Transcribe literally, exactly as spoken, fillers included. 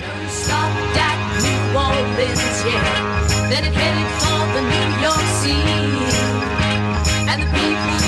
Stopped at New Orleans, yeah. Then it headed for the New York Sea. And the people